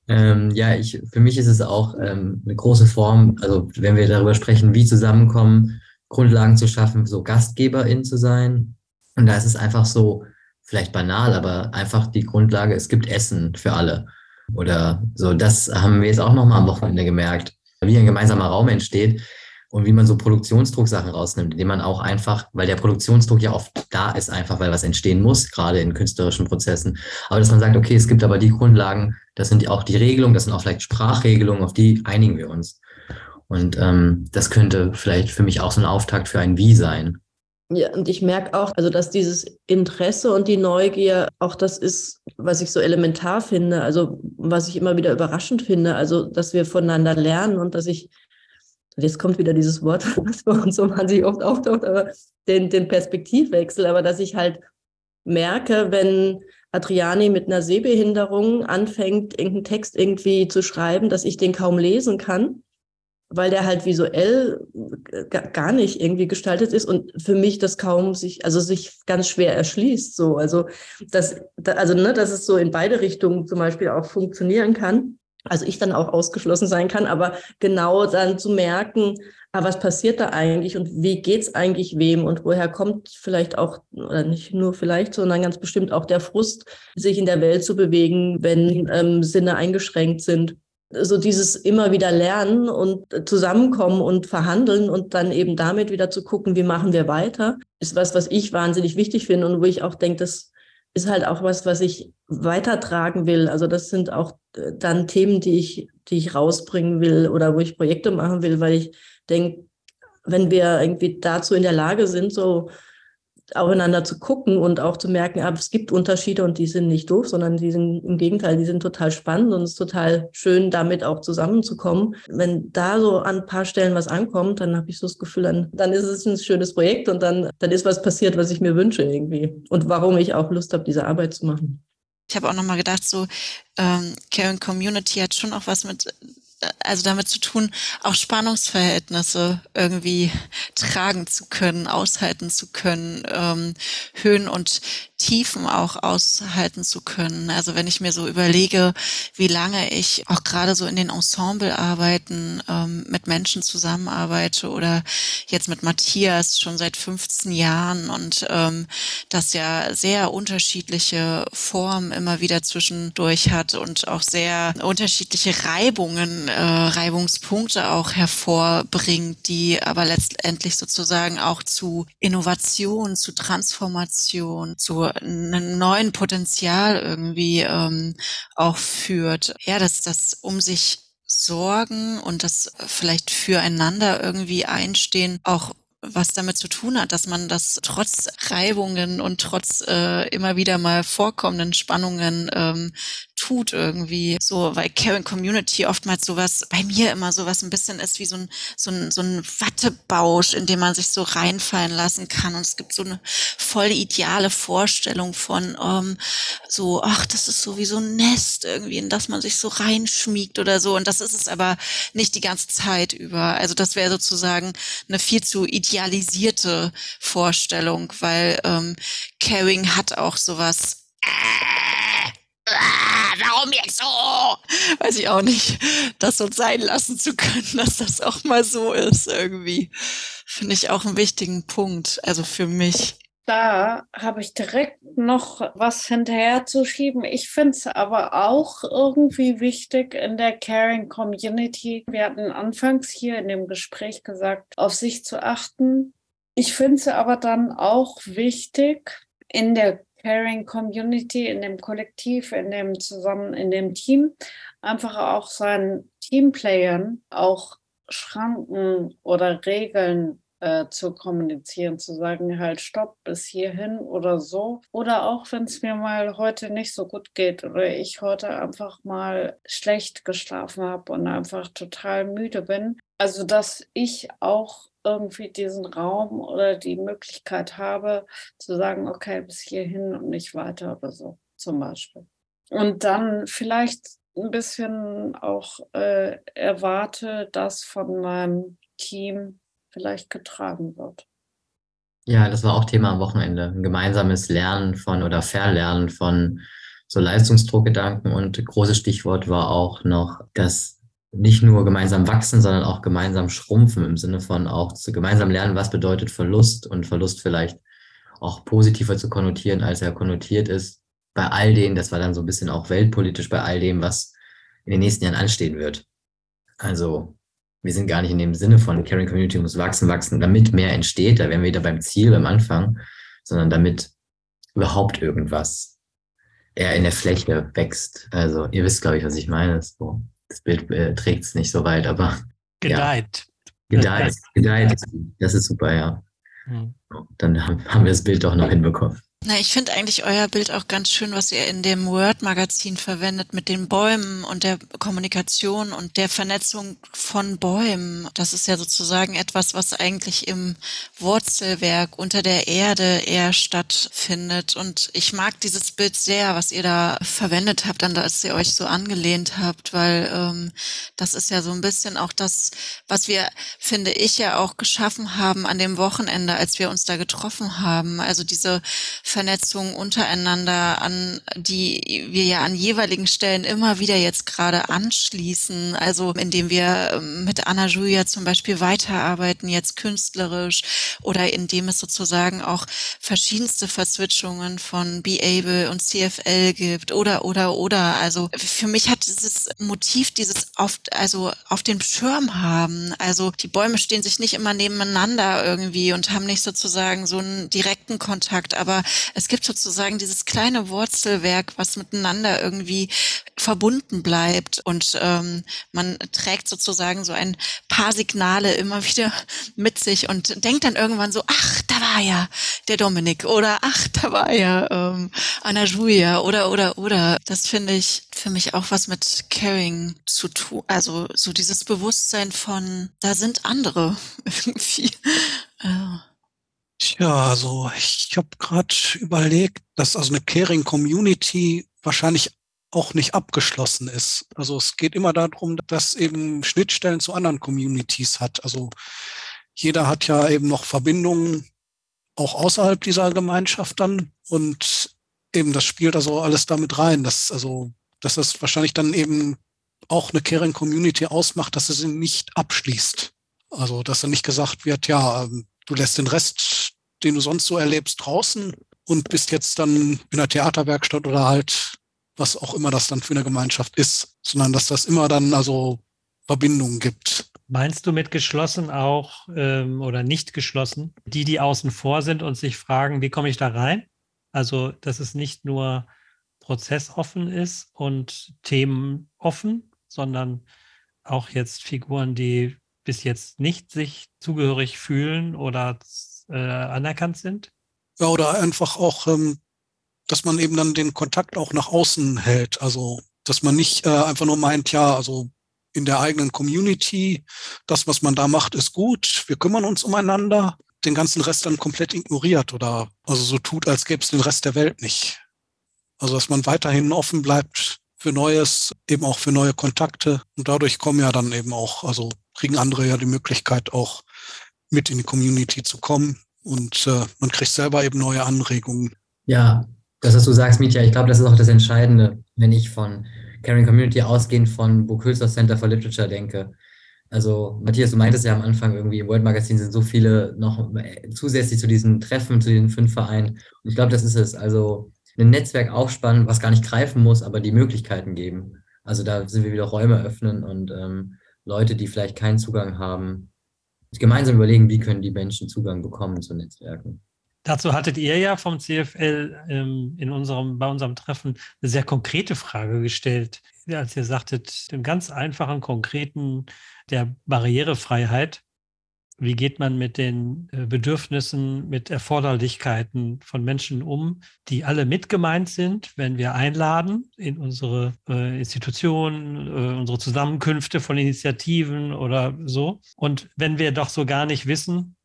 Speaker 7: Für mich ist es auch eine große Form, also wenn wir darüber sprechen, wie zusammenkommen, Grundlagen zu schaffen, so GastgeberInnen zu sein. Und da ist es einfach so, vielleicht banal, aber einfach die Grundlage, es gibt Essen für alle. Oder so, das haben wir jetzt auch nochmal am Wochenende gemerkt, wie ein gemeinsamer Raum entsteht und wie man so Produktionsdrucksachen rausnimmt, indem man auch einfach, weil der Produktionsdruck ja oft da ist, einfach weil was entstehen muss, gerade in künstlerischen Prozessen. Aber dass man sagt, okay, es gibt aber die Grundlagen, das sind auch die Regelungen, das sind auch vielleicht Sprachregelungen, auf die einigen wir uns. Und das könnte vielleicht für mich auch so ein Auftakt für ein Wie sein.
Speaker 8: Ja, und ich merke auch, also dass dieses Interesse und die Neugier auch das ist, was ich so elementar finde, also was ich immer wieder überraschend finde, also dass wir voneinander lernen und dass ich, jetzt kommt wieder dieses Wort, was bei uns so wahnsinnig oft auftaucht, aber den Perspektivwechsel, aber dass ich halt merke, wenn Adriani mit einer Sehbehinderung anfängt, irgendeinen Text irgendwie zu schreiben, dass ich den kaum lesen kann, weil der halt visuell gar nicht irgendwie gestaltet ist und für mich das kaum sich ganz schwer erschließt. So. Also, dass es so in beide Richtungen zum Beispiel auch funktionieren kann. Also ich dann auch ausgeschlossen sein kann, aber genau dann zu merken, was passiert da eigentlich und wie geht's eigentlich wem und woher kommt vielleicht auch, oder nicht nur vielleicht, sondern ganz bestimmt auch der Frust, sich in der Welt zu bewegen, wenn Sinne eingeschränkt sind. So dieses immer wieder lernen und zusammenkommen und verhandeln und dann eben damit wieder zu gucken, wie machen wir weiter, ist was ich wahnsinnig wichtig finde und wo ich auch denke, das ist halt auch was ich weitertragen will. Also das sind auch dann Themen, die ich rausbringen will oder wo ich Projekte machen will, weil ich denke, wenn wir irgendwie dazu in der Lage sind, so aufeinander zu gucken und auch zu merken, es gibt Unterschiede und die sind nicht doof, sondern die sind im Gegenteil, die sind total spannend und es ist total schön, damit auch zusammenzukommen. Wenn da so an ein paar Stellen was ankommt, dann habe ich so das Gefühl, dann ist es ein schönes Projekt und dann ist was passiert, was ich mir wünsche irgendwie und warum ich auch Lust habe, diese Arbeit zu machen.
Speaker 9: Ich habe auch nochmal gedacht, so Caring Community hat schon auch was damit zu tun, auch Spannungsverhältnisse irgendwie tragen zu können, aushalten zu können, Höhen und Tiefen auch aushalten zu können. Also wenn ich mir so überlege, wie lange ich auch gerade so in den Ensemblearbeiten mit Menschen zusammenarbeite oder jetzt mit Matthias schon seit 15 Jahren und das ja sehr unterschiedliche Formen immer wieder zwischendurch hat und auch sehr unterschiedliche Reibungspunkte auch hervorbringt, die aber letztendlich sozusagen auch zu Innovation, zu Transformation, zu einem neuen Potenzial irgendwie auch führt. Ja, das um sich sorgen und das vielleicht füreinander irgendwie einstehen auch was damit zu tun hat, dass man das trotz Reibungen und trotz immer wieder mal vorkommenden Spannungen tut irgendwie so, weil Caring Community oftmals sowas, bei mir immer sowas ein bisschen ist wie so ein Wattebausch, in dem man sich so reinfallen lassen kann und es gibt so eine voll ideale Vorstellung von das ist so wie so ein Nest irgendwie, in das man sich so reinschmiegt oder so und das ist es aber nicht die ganze Zeit über. Also das wäre sozusagen eine viel zu idealisierte Vorstellung, weil Caring hat auch sowas warum jetzt so? Weiß ich auch nicht, das so sein lassen zu können, dass das auch mal so ist irgendwie. Finde ich auch einen wichtigen Punkt, also für mich.
Speaker 3: Da habe ich direkt noch was hinterher zu schieben. Ich finde es aber auch irgendwie wichtig in der Caring Community. Wir hatten anfangs hier in dem Gespräch gesagt, auf sich zu achten. Ich finde es aber dann auch wichtig, in der Caring Community, in dem Kollektiv, in dem Team, einfach auch seinen Teamplayern auch Schranken oder Regeln zu kommunizieren, zu sagen, halt stopp, bis hierhin oder so. Oder auch, wenn es mir mal heute nicht so gut geht oder ich heute einfach mal schlecht geschlafen habe und einfach total müde bin. Also, dass ich auch irgendwie diesen Raum oder die Möglichkeit habe, zu sagen, okay, bis hierhin und nicht weiter oder so, zum Beispiel. Und dann vielleicht ein bisschen auch erwarte, dass von meinem Team vielleicht getragen wird.
Speaker 7: Ja, das war auch Thema am Wochenende. Ein gemeinsames Lernen von oder Verlernen von so Leistungsdruckgedanken und großes Stichwort war auch noch das nicht nur gemeinsam wachsen, sondern auch gemeinsam schrumpfen im Sinne von auch gemeinsam lernen, was bedeutet Verlust und Verlust vielleicht auch positiver zu konnotieren, als er konnotiert ist. Bei all dem, das war dann so ein bisschen auch weltpolitisch bei all dem, was in den nächsten Jahren anstehen wird. Also wir sind gar nicht in dem Sinne von Caring Community muss wachsen, damit mehr entsteht. Da wären wir wieder beim Ziel, beim Anfang, sondern damit überhaupt irgendwas eher in der Fläche wächst. Also ihr wisst, glaube ich, was ich meine. So, das Bild trägt es nicht so weit, aber
Speaker 2: gedeiht.
Speaker 7: Ja. Gedeiht. Das ist super, ja. Dann haben wir das Bild doch noch hinbekommen.
Speaker 9: Na, ich finde eigentlich euer Bild auch ganz schön, was ihr in dem Word-Magazin verwendet mit den Bäumen und der Kommunikation und der Vernetzung von Bäumen. Das ist ja sozusagen etwas, was eigentlich im Wurzelwerk unter der Erde eher stattfindet. Und ich mag dieses Bild sehr, was ihr da verwendet habt, an das ihr euch so angelehnt habt, weil das ist ja so ein bisschen auch das, was wir, finde ich, ja auch geschaffen haben an dem Wochenende, als wir uns da getroffen haben. Also diese Vernetzung untereinander, an die wir ja an jeweiligen Stellen immer wieder jetzt gerade anschließen. Also indem wir mit Anna Julia zum Beispiel weiterarbeiten, jetzt künstlerisch, oder indem es sozusagen auch verschiedenste Verswitchungen von Be Able und CFL gibt oder. Also für mich hat dieses Motiv, dieses auf den Schirm haben. Also die Bäume stehen sich nicht immer nebeneinander irgendwie und haben nicht sozusagen so einen direkten Kontakt, aber es gibt sozusagen dieses kleine Wurzelwerk, was miteinander irgendwie verbunden bleibt und man trägt sozusagen so ein paar Signale immer wieder mit sich und denkt dann irgendwann so, ach, da war ja der Dominik oder ach, da war ja Anna Julia oder. Das finde ich für mich auch was mit Caring zu tun, also so dieses Bewusstsein von, da sind andere irgendwie.
Speaker 1: Tja, also ich habe gerade überlegt, dass also eine Caring Community wahrscheinlich auch nicht abgeschlossen ist. Also es geht immer darum, dass eben Schnittstellen zu anderen Communities hat. Also jeder hat ja eben noch Verbindungen auch außerhalb dieser Gemeinschaft dann und eben das spielt also alles damit rein, dass das wahrscheinlich dann eben auch eine Caring Community ausmacht, dass sie nicht abschließt. Also dass dann nicht gesagt wird, ja, du lässt den Rest, den du sonst so erlebst, draußen und bist jetzt dann in der Theaterwerkstatt oder halt was auch immer das dann für eine Gemeinschaft ist, sondern dass das immer dann also Verbindungen gibt.
Speaker 2: Meinst du mit geschlossen auch oder nicht geschlossen, die außen vor sind und sich fragen, wie komme ich da rein? Also, dass es nicht nur prozessoffen ist und themenoffen, sondern auch jetzt Figuren, die bis jetzt nicht sich zugehörig fühlen oder anerkannt sind?
Speaker 1: Ja, oder einfach auch, dass man eben dann den Kontakt auch nach außen hält. Also, dass man nicht einfach nur meint, ja, also in der eigenen Community, das, was man da macht, ist gut, wir kümmern uns umeinander, den ganzen Rest dann komplett ignoriert oder also so tut, als gäbe es den Rest der Welt nicht. Also, dass man weiterhin offen bleibt für Neues, eben auch für neue Kontakte. Und dadurch kommen ja dann eben auch, also kriegen andere ja die Möglichkeit, auch mit in die Community zu kommen. Und man kriegt selber eben neue Anregungen.
Speaker 7: Ja, das, was du sagst, Mitja, ich glaube, das ist auch das Entscheidende, wenn ich von Caring Community ausgehend von Buchhülser Center for Literature denke. Also, Matthias, du meintest ja am Anfang irgendwie, im World Magazine sind so viele noch zusätzlich zu diesen Treffen, zu den 5 Vereinen. Und ich glaube, das ist es. Also, ein Netzwerk aufspannen, was gar nicht greifen muss, aber die Möglichkeiten geben. Also, da sind wir wieder Räume öffnen und Leute, die vielleicht keinen Zugang haben, gemeinsam überlegen, wie können die Menschen Zugang bekommen zu Netzwerken.
Speaker 2: Dazu hattet ihr ja vom CFL bei unserem Treffen eine sehr konkrete Frage gestellt, als ihr sagtet, den ganz einfachen, konkreten der Barrierefreiheit. Wie geht man mit den Bedürfnissen, mit Erforderlichkeiten von Menschen um, die alle mit gemeint sind, wenn wir einladen in unsere Institutionen, unsere Zusammenkünfte von Initiativen oder so. Und wenn wir doch so gar nicht wissen,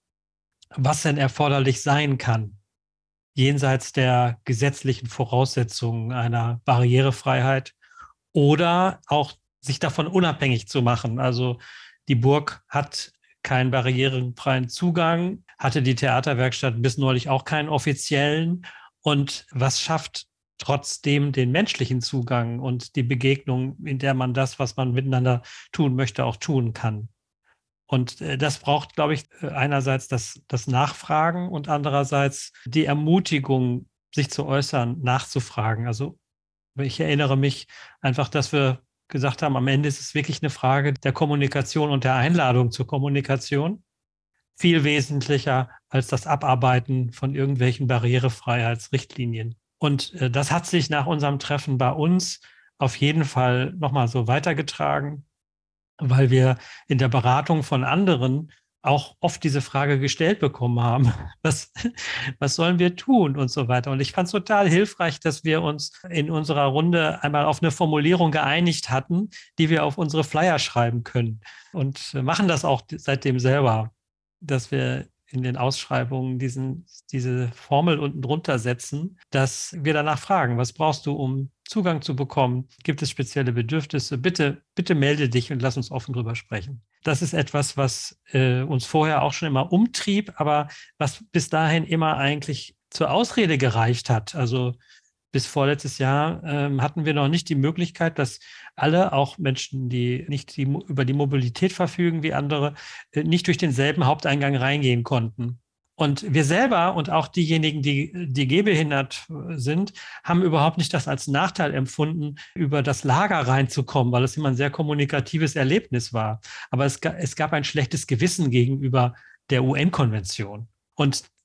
Speaker 2: was denn erforderlich sein kann, jenseits der gesetzlichen Voraussetzungen einer Barrierefreiheit oder auch sich davon unabhängig zu machen. Also die Burg hat keinen barrierefreien Zugang, hatte die Theaterwerkstatt bis neulich auch keinen offiziellen. Und was schafft trotzdem den menschlichen Zugang und die Begegnung, in der man das, was man miteinander tun möchte, auch tun kann? Und das braucht, glaube ich, einerseits das Nachfragen und andererseits die Ermutigung, sich zu äußern, nachzufragen. Also ich erinnere mich einfach, dass wir gesagt haben, am Ende ist es wirklich eine Frage der Kommunikation und der Einladung zur Kommunikation. Viel wesentlicher als das Abarbeiten von irgendwelchen Barrierefreiheitsrichtlinien. Und das hat sich nach unserem Treffen bei uns auf jeden Fall nochmal so weitergetragen, weil wir in der Beratung von anderen auch oft diese Frage gestellt bekommen haben, was sollen wir tun und so weiter. Und ich fand es total hilfreich, dass wir uns in unserer Runde einmal auf eine Formulierung geeinigt hatten, die wir auf unsere Flyer schreiben können. Und machen das auch seitdem selber, dass wir in den Ausschreibungen diese Formel unten drunter setzen, dass wir danach fragen, was brauchst du, um Zugang zu bekommen? Gibt es spezielle Bedürfnisse? Bitte melde dich und lass uns offen drüber sprechen. Das ist etwas, was uns vorher auch schon immer umtrieb, aber was bis dahin immer eigentlich zur Ausrede gereicht hat. Also bis vorletztes Jahr hatten wir noch nicht die Möglichkeit, dass alle, auch Menschen, die nicht über die Mobilität verfügen wie andere, nicht durch denselben Haupteingang reingehen konnten. Und wir selber und auch diejenigen, die gehbehindert sind, haben überhaupt nicht das als Nachteil empfunden, über das Lager reinzukommen, weil es immer ein sehr kommunikatives Erlebnis war. Aber es gab ein schlechtes Gewissen gegenüber der UN-Konvention. Und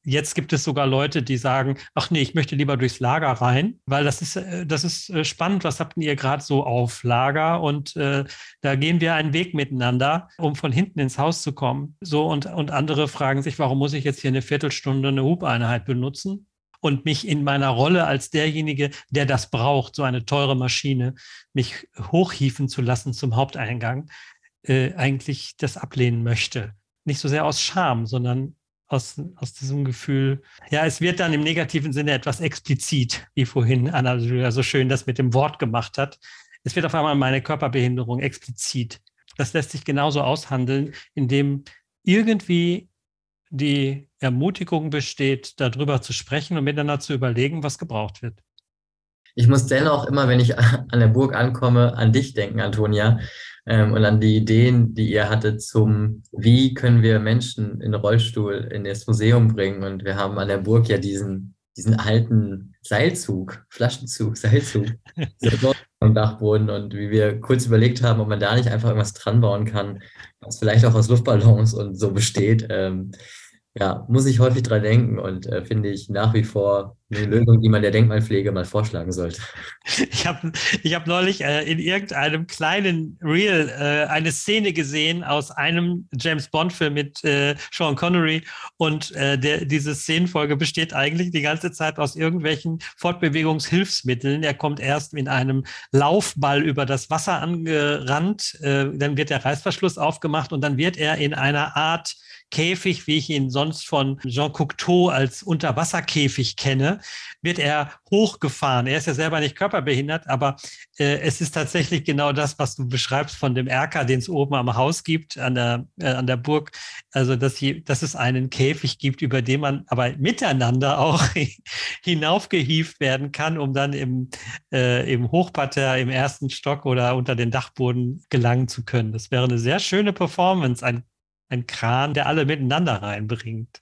Speaker 2: jetzt gibt es sogar Leute, die sagen, ach nee, ich möchte lieber durchs Lager rein, weil das ist spannend, was habt ihr gerade so auf Lager? Und da gehen wir einen Weg miteinander, um von hinten ins Haus zu kommen. So, und andere fragen sich, warum muss ich jetzt hier eine Viertelstunde eine Hubeinheit benutzen? Und mich in meiner Rolle als derjenige, der das braucht, so eine teure Maschine, mich hochhieven zu lassen zum Haupteingang, eigentlich das ablehnen möchte. Nicht so sehr aus Scham, sondern aus diesem Gefühl, ja, es wird dann im negativen Sinne etwas explizit, wie vorhin Anna so schön das mit dem Wort gemacht hat. Es wird auf einmal meine Körperbehinderung explizit. Das lässt sich genauso aushandeln, indem irgendwie die Ermutigung besteht, darüber zu sprechen und miteinander zu überlegen, was gebraucht wird.
Speaker 7: Ich muss dennoch immer, wenn ich an der Burg ankomme, an dich denken, Antonia, und an die Ideen, die ihr hattet wie können wir Menschen in Rollstuhl in das Museum bringen. Und wir haben an der Burg ja diesen alten Seilzug, Seilzug am Dachboden, und wie wir kurz überlegt haben, ob man da nicht einfach irgendwas dran bauen kann, was vielleicht auch aus Luftballons und so besteht. Ja, muss ich häufig dran denken und finde ich nach wie vor eine Lösung, die man der Denkmalpflege mal vorschlagen sollte.
Speaker 2: Ich hab neulich in irgendeinem kleinen Reel eine Szene gesehen aus einem James-Bond-Film mit Sean Connery, und diese Szenenfolge besteht eigentlich die ganze Zeit aus irgendwelchen Fortbewegungshilfsmitteln. Er kommt erst in einem Laufball über das Wasser angerannt, dann wird der Reißverschluss aufgemacht und dann wird er in einer Art Käfig, wie ich ihn sonst von Jean Cocteau als Unterwasserkäfig kenne, wird er hochgefahren. Er ist ja selber nicht körperbehindert, aber es ist tatsächlich genau das, was du beschreibst von dem Erker, den es oben am Haus gibt, an der Burg. Also, dass es einen Käfig gibt, über den man aber miteinander auch hinaufgehievt werden kann, um dann im Hochparterre, im ersten Stock oder unter den Dachboden gelangen zu können. Das wäre eine sehr schöne Performance, ein Kran, der alle miteinander reinbringt.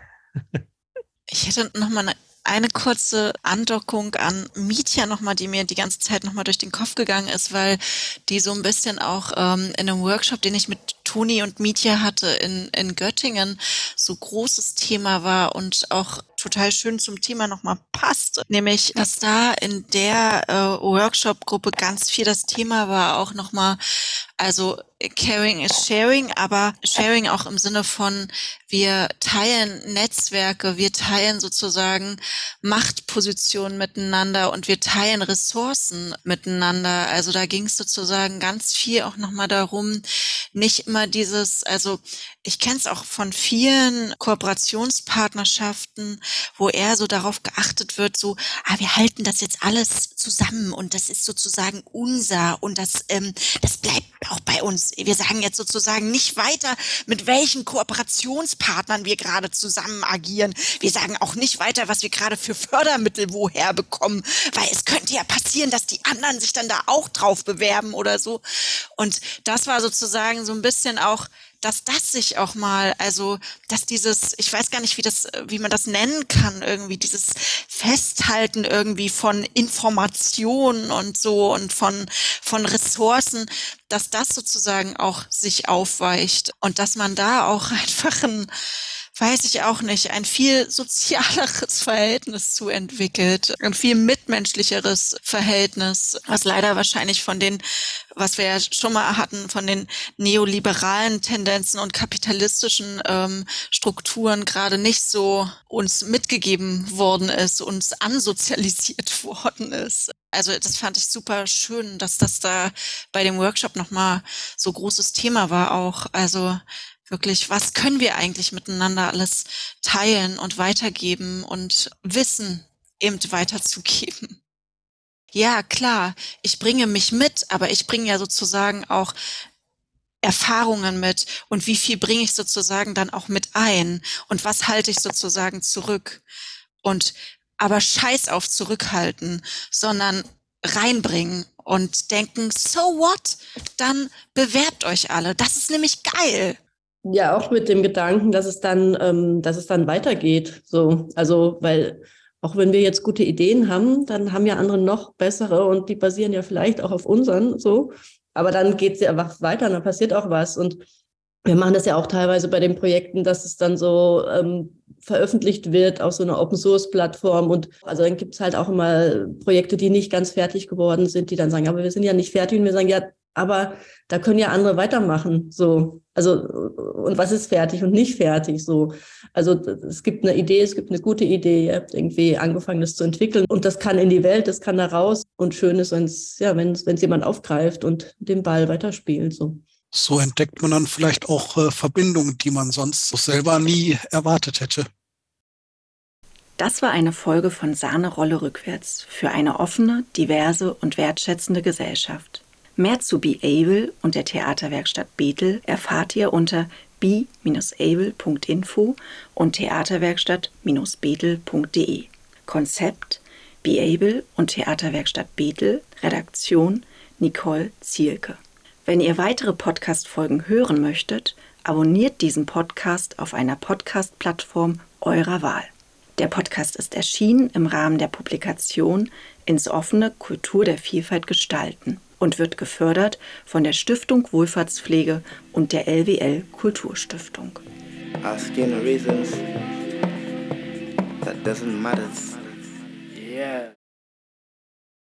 Speaker 9: Ich hätte nochmal eine kurze Andockung an Mitja nochmal, die mir die ganze Zeit nochmal durch den Kopf gegangen ist, weil die so ein bisschen auch in einem Workshop, den ich mit Toni und Mitja hatte in Göttingen, so großes Thema war und auch total schön zum Thema nochmal passt, nämlich, dass da in der Workshop-Gruppe ganz viel das Thema war, auch nochmal, also Caring is Sharing, aber Sharing auch im Sinne von, wir teilen Netzwerke, wir teilen sozusagen Machtpositionen miteinander und wir teilen Ressourcen miteinander. Also da ging es sozusagen ganz viel auch nochmal darum, nicht immer also ich kenne es auch von vielen Kooperationspartnerschaften, wo eher so darauf geachtet wird, so, wir halten das jetzt alles zusammen und das ist sozusagen unser und das bleibt auch bei uns. Wir sagen jetzt sozusagen nicht weiter, mit welchen Kooperationspartnern wir gerade zusammen agieren. Wir sagen auch nicht weiter, was wir gerade für Fördermittel woher bekommen, weil es könnte ja passieren, dass die anderen sich dann da auch drauf bewerben oder so. Und das war sozusagen so ein bisschen auch, dass das sich auch mal, also dass dieses, ich weiß gar nicht, wie man das nennen kann, irgendwie dieses Festhalten irgendwie von Informationen und so und von Ressourcen, dass das sozusagen auch sich aufweicht und dass man da auch einfach weiß ich auch nicht, ein viel sozialeres Verhältnis zu entwickelt, ein viel mitmenschlicheres Verhältnis, was leider wahrscheinlich von was wir ja schon mal hatten, von den neoliberalen Tendenzen und kapitalistischen Strukturen gerade nicht so uns mitgegeben worden ist, uns ansozialisiert worden ist. Also das fand ich super schön, dass das da bei dem Workshop nochmal so großes Thema war auch. Also wirklich, was können wir eigentlich miteinander alles teilen und weitergeben und Wissen eben weiterzugeben? Ja, klar, ich bringe mich mit, aber ich bringe ja sozusagen auch Erfahrungen mit. Und wie viel bringe ich sozusagen dann auch mit ein? Und was halte ich sozusagen zurück? Aber scheiß auf zurückhalten, sondern reinbringen und denken, so what? Dann bewerbt euch alle. Das ist nämlich geil.
Speaker 8: Ja, auch mit dem Gedanken, dass es dann weitergeht. So, also, weil auch wenn wir jetzt gute Ideen haben, dann haben ja andere noch bessere und die basieren ja vielleicht auch auf unseren, so. Aber dann geht es ja einfach weiter, dann passiert auch was. Und wir machen das ja auch teilweise bei den Projekten, dass es dann so veröffentlicht wird auf so einer Open-Source-Plattform. Und also dann gibt es halt auch immer Projekte, die nicht ganz fertig geworden sind, die dann sagen, aber wir sind ja nicht fertig. Und wir sagen, ja, aber da können ja andere weitermachen. So, also, und was ist fertig und nicht fertig? So, also es gibt eine Idee, es gibt eine gute Idee, ihr habt irgendwie angefangen, das zu entwickeln. Und das kann in die Welt, das kann da raus. Und schön ist, wenn es jemand aufgreift und den Ball weiterspielt.
Speaker 1: So entdeckt man dann vielleicht auch Verbindungen, die man sonst so selber nie erwartet hätte.
Speaker 6: Das war eine Folge von Sahnerolle rückwärts für eine offene, diverse und wertschätzende Gesellschaft. Mehr zu Be Able und der Theaterwerkstatt Bethel erfahrt ihr unter be-able.info und theaterwerkstatt-bethel.de. Konzept Be Able und Theaterwerkstatt Bethel, Redaktion Nicole Zielke. Wenn ihr weitere Podcast-Folgen hören möchtet, abonniert diesen Podcast auf einer Podcast-Plattform eurer Wahl. Der Podcast ist erschienen im Rahmen der Publikation Ins offene Kultur der Vielfalt gestalten und wird gefördert von der Stiftung Wohlfahrtspflege und der LWL Kulturstiftung.
Speaker 11: Asking reasons that doesn't matter. Yeah.